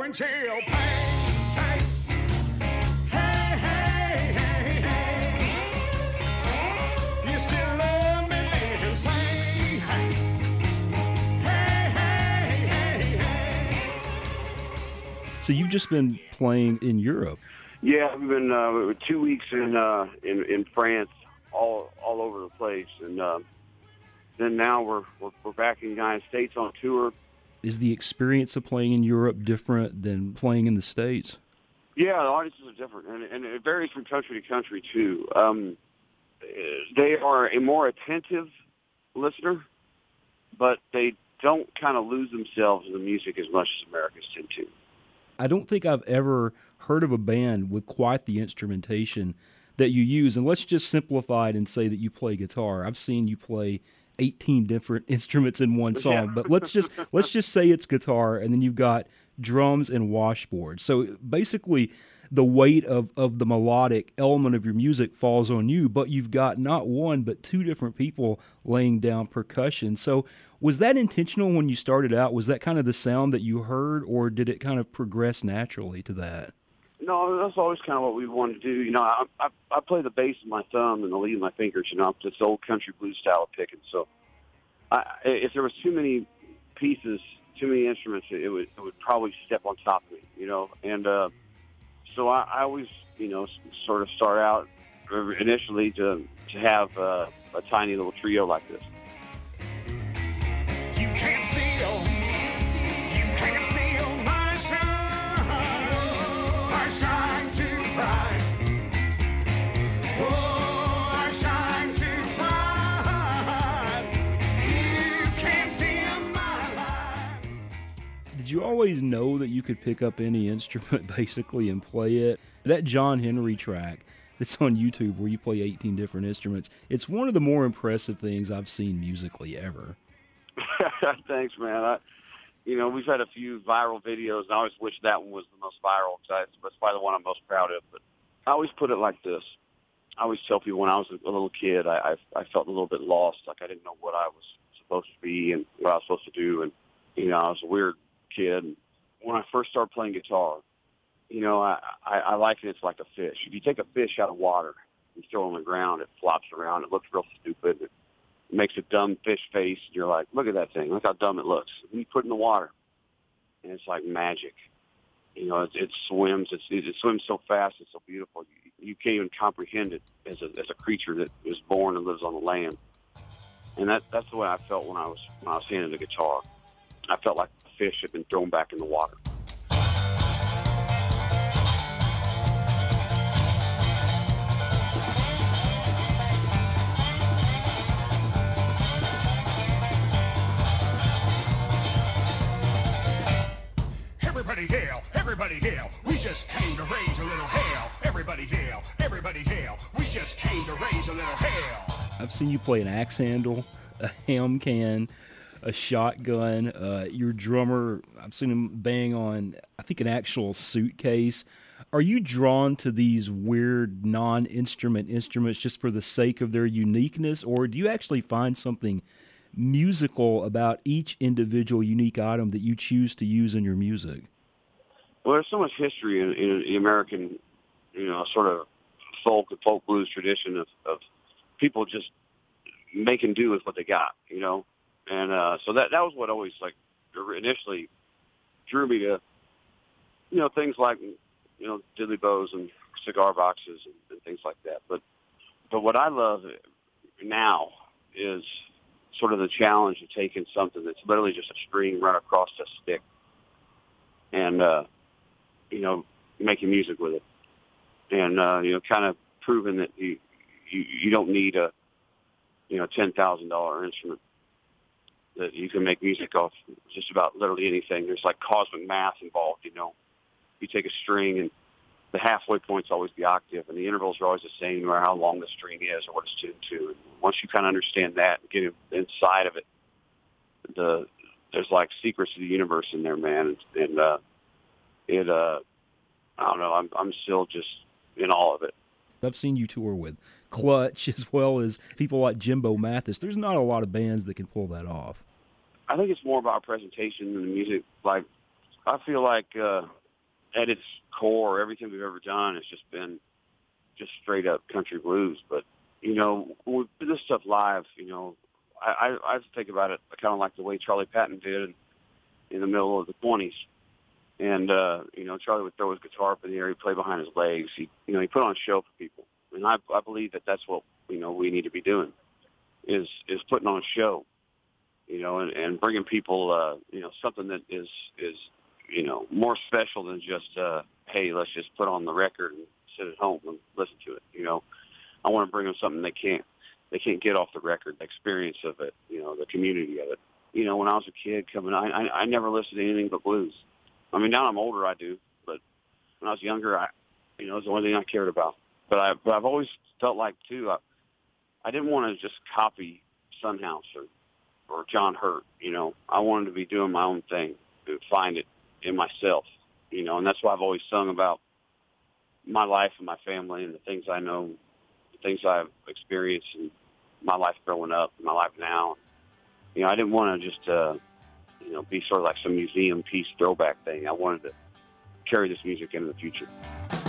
until pain take. Hey, hey, hey, hey. You still love me, then say, hey. Hey, hey, hey, hey. So you've just been playing in Europe. Yeah, we've been 2 weeks in France, all over the place, and then now we're back in the United States on tour. Is the experience of playing in Europe different than playing in the States? Yeah, the audiences are different, and it varies from country to country, too. They are a more attentive listener, but they don't kind of lose themselves in the music as much as Americans tend to. I don't think I've ever heard of a band with quite the instrumentation that you use. And let's just simplify it and say that you play guitar. I've seen you play 18 different instruments in one song, Yeah. but let's just say it's guitar, and then you've got drums and washboard. So basically, the weight of the melodic element of your music falls on you, but you've got not one but two different people laying down percussion. So was that intentional when you started out? Was that kind of the sound that you heard, or did it kind of progress naturally to that? No, that's always kind of what we wanted to do. You know, I play the bass with my thumb and the lead with my fingers. You know, it's old country blues style of picking. So, if there was too many pieces, too many instruments, it would probably step on top of me. You know, and so I always, you know, sort of start out initially to have a tiny little trio like this. You can't steal my shine too bright. Oh, I shine too bright. You can't dim my light. Did you always know that you could pick up any instrument basically and play it? That John Henry track that's on YouTube where you play 18 different instruments, it's one of the more impressive things I've seen musically ever. Thanks, man. You know, we've had a few viral videos, and I always wish that one was the most viral because that's probably the one I'm most proud of. But I always put it like this. I always tell people when I was a little kid, I felt a little bit lost, like I didn't know what I was supposed to be and what I was supposed to do. And, you know, I was a weird kid. And when I first started playing guitar, you know, I liken it like a fish. If you take a fish out of water and throw it on the ground, it flops around. It looks real stupid. It makes a dumb fish face. You're like, look at that thing. Look how dumb it looks. And you put it in the water, and it's like magic. You know, it swims. It swims so fast. It's so beautiful. You can't even comprehend it as a creature that is born and lives on the land. And that's the way I felt when I was handing the guitar. I felt like a fish had been thrown back in the water. Everybody hail, we just came to raise a little hell. Everybody hail, we just came to raise a little hell. I've seen you play an axe handle, a ham can, a shotgun. Your drummer, I've seen him bang on, I think, an actual suitcase. Are you drawn to these weird non-instrument instruments just for the sake of their uniqueness, or do you actually find something musical about each individual unique item that you choose to use in your music? Well, there's so much history in the American, you know, sort of folk blues tradition of people just making do with what they got, you know. And so that was what always, like, initially drew me to, you know, things like, you know, diddly bows and cigar boxes and things like that. But what I love now is sort of the challenge of taking something that's literally just a string run across a stick and, you know, making music with it. And, you know, kind of proving that you don't need a, you know, $10,000 instrument, that you can make music off just about literally anything. There's like cosmic math involved, you know. You take a string and the halfway point's always the octave, and the intervals are always the same no matter how long the string is or what it's tuned to. And once you kind of understand that and get inside of it, there's like secrets to the universe in there, man. And I don't know, I'm still just in awe of it. I've seen you tour with Clutch as well as people like Jimbo Mathis. There's not a lot of bands that can pull that off. I think it's more about presentation than the music. Like, I feel like at its core, everything we've ever done has just been just straight up country blues. But, you know, when we do this stuff live, you know, I think about it kind of like the way Charlie Patton did in the middle of the 20s. And, you know, Charlie would throw his guitar up in the air, he'd play behind his legs. He put on a show for people. And I believe that that's what, you know, we need to be doing is putting on a show, you know, and bringing people, you know, something that is, you know, more special than just, hey, let's just put on the record and sit at home and listen to it. You know, I want to bring them something they can't get off the record, the experience of it, you know, the community of it. You know, when I was a kid coming, I never listened to anything but blues. I mean, now I'm older, I do, but when I was younger, you know, it was the only thing I cared about. But I've always felt like too, I didn't want to just copy Sunhouse or John Hurt. You know, I wanted to be doing my own thing and find it in myself. You know, and that's why I've always sung about my life and my family and the things I know, the things I've experienced in my life growing up, my life now. You know, I didn't want to just, you know, be sort of like some museum piece throwback thing. I wanted to carry this music into the future.